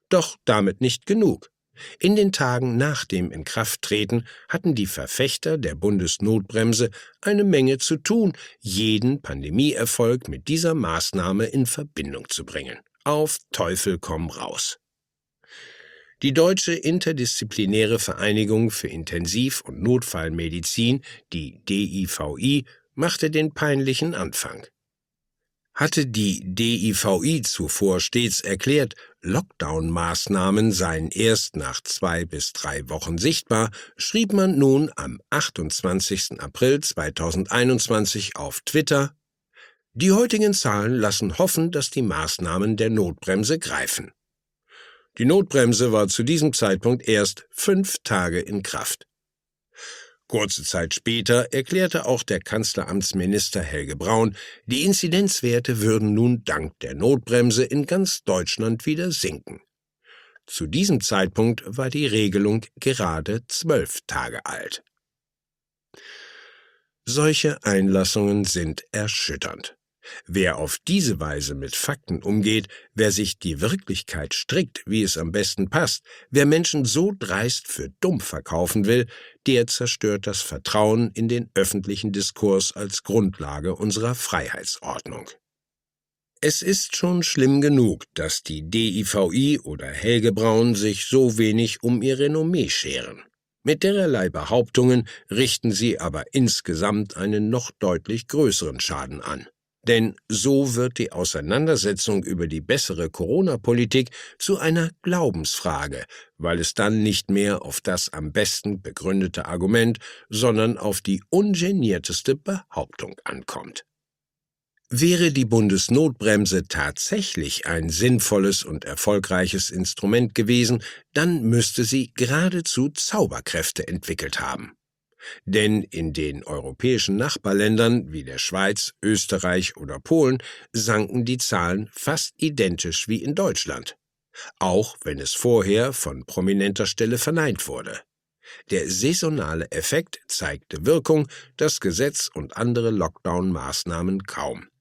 Doch damit nicht genug. In den Tagen nach dem Inkrafttreten hatten die Verfechter der Bundesnotbremse eine Menge zu tun, jeden Pandemieerfolg mit dieser Maßnahme in Verbindung zu bringen. Auf Teufel komm raus. Die Deutsche Interdisziplinäre Vereinigung für Intensiv- und Notfallmedizin, die DIVI, machte den peinlichen Anfang. Hatte die DIVI zuvor stets erklärt, Lockdown-Maßnahmen seien erst nach 2 bis 3 Wochen sichtbar, schrieb man nun am 28. April 2021 auf Twitter: Die heutigen Zahlen lassen hoffen, dass die Maßnahmen der Notbremse greifen. Die Notbremse war zu diesem Zeitpunkt erst 5 Tage in Kraft. Kurze Zeit später erklärte auch der Kanzleramtsminister Helge Braun, die Inzidenzwerte würden nun dank der Notbremse in ganz Deutschland wieder sinken. Zu diesem Zeitpunkt war die Regelung gerade 12 Tage alt. Solche Einlassungen sind erschütternd. Wer auf diese Weise mit Fakten umgeht, wer sich die Wirklichkeit strickt, wie es am besten passt, wer Menschen so dreist für dumm verkaufen will, der zerstört das Vertrauen in den öffentlichen Diskurs als Grundlage unserer Freiheitsordnung. Es ist schon schlimm genug, dass die DIVI oder Helge Braun sich so wenig um ihr Renommee scheren. Mit derlei Behauptungen richten sie aber insgesamt einen noch deutlich größeren Schaden an. Denn so wird die Auseinandersetzung über die bessere Corona-Politik zu einer Glaubensfrage, weil es dann nicht mehr auf das am besten begründete Argument, sondern auf die ungenierteste Behauptung ankommt. Wäre die Bundesnotbremse tatsächlich ein sinnvolles und erfolgreiches Instrument gewesen, dann müsste sie geradezu Zauberkräfte entwickelt haben. Denn in den europäischen Nachbarländern wie der Schweiz, Österreich oder Polen sanken die Zahlen fast identisch wie in Deutschland, auch wenn es vorher von prominenter Stelle verneint wurde. Der saisonale Effekt zeigte Wirkung, das Gesetz und andere Lockdown-Maßnahmen kaum.